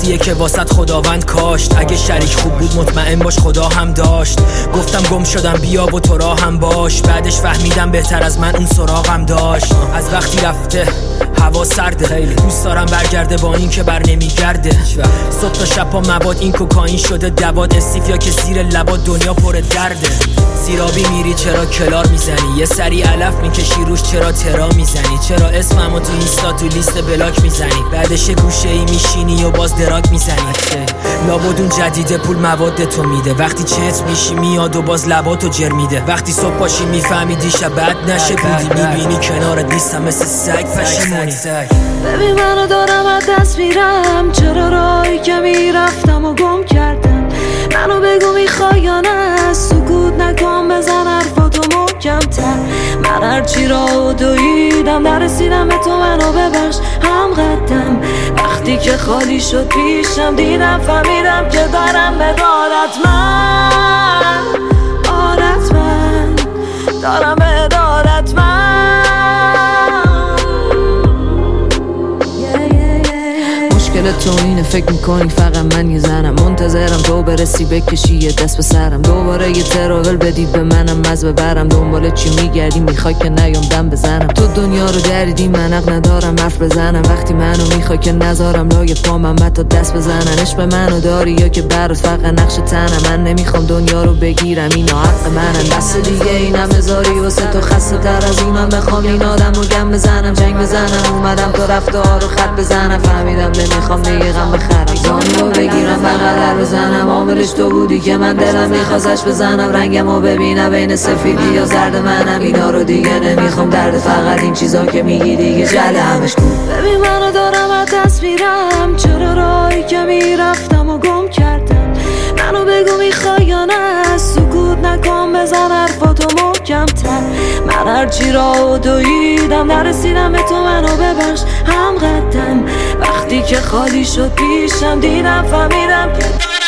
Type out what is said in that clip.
درختیه که واسط خداوند کاشت. اگه شریک خوب بود مطمئن باش خدا هم داشت. گفتم گم شدم بیا و تو راه هم باش. بعدش فهمیدم بهتر از من اون سراغم داشت. از وقتی رفته هوا سرده، خیلی دوست دارم برگرده با این که بر نمیگرده. صبح تا شب پا مواد این کوکائین شده دواد. استیفیا که زیر لبات دنیا پر درده. سیرابی میری چرا کلار میزنی؟ یه سری علف میکشی روش چرا ترا میزنی؟ چرا اسممو تو اینستا تو لیست بلاک میزنی؟ بعدش گوشه ای میشینی و باز دراک میزنی. لابد اون جدیده پول مواد تو میده. وقتی چت میشی میاد و باز لباتو جر میده. وقتی صبح پاشی میفهمی دیشب بد نشه بودی. میبینی کنارت نیستم مثل سگ پشیمونی. ببین منو دارم از دست میرم. چرا راهی که میرفتم و گم کردم؟ منو بگو میخوای یا نه؟ سکوت نکن بزن حرفاتو محکم‌تر. من هرچی راهو دویدم نرسیدم به تو منو ببخش هم قدم. وقتی که خالی شد پیشم دیدم فهمیدم که دارم به عادت من دارم به عادت من. مشکل تو اینه فکر میکنی فقط من یه زنم. منتظرم تو برسی بکشی یه دست به سرم. دوباره یه تراول بدید به منم مز ببرم. دنبال چی میگردی میخوای که نیام دم بزنم؟ تو دنیا رو دریدی من حق ندارم حرف بزنم. وقتی منو میخوای که نذارم لای پام هم تا دست بزنن. عشق منو داری یا که برات فقط نقش تنم؟ من نمیخوام دنیا رو بگیرم اینا حق منن. دست دیگه اینم بذاری واسه تو خسته تر از این. من بخوام این آدم رو گم بزنم جنگ بزنم. اومدم تو رفتار رو خط بزنم. فهمیدم نمیخوام دیگه غم بخرم. زانیو بگیرم بغل بزنم. عاملش تو بودی که من دلم میخواستش بزنم. رنگمو ببینم بین سفیدی یا زرد منم. اینا رو دیگه نمیخوام درد فقط این چیزا که میگی دیگه جله همش کن. ببین منو دارم از دست میرم. چرا راهی که میرفتم و گم کردم؟ منو بگو میخوای یا نه؟ سکوت نکن بزن حرفاتو محکم‌تر. من هرچی راهو دویدم نرسیدم به تو منو ببخش هم قدم. وقتی که خالی شد پیشم دیدم فهمیدم که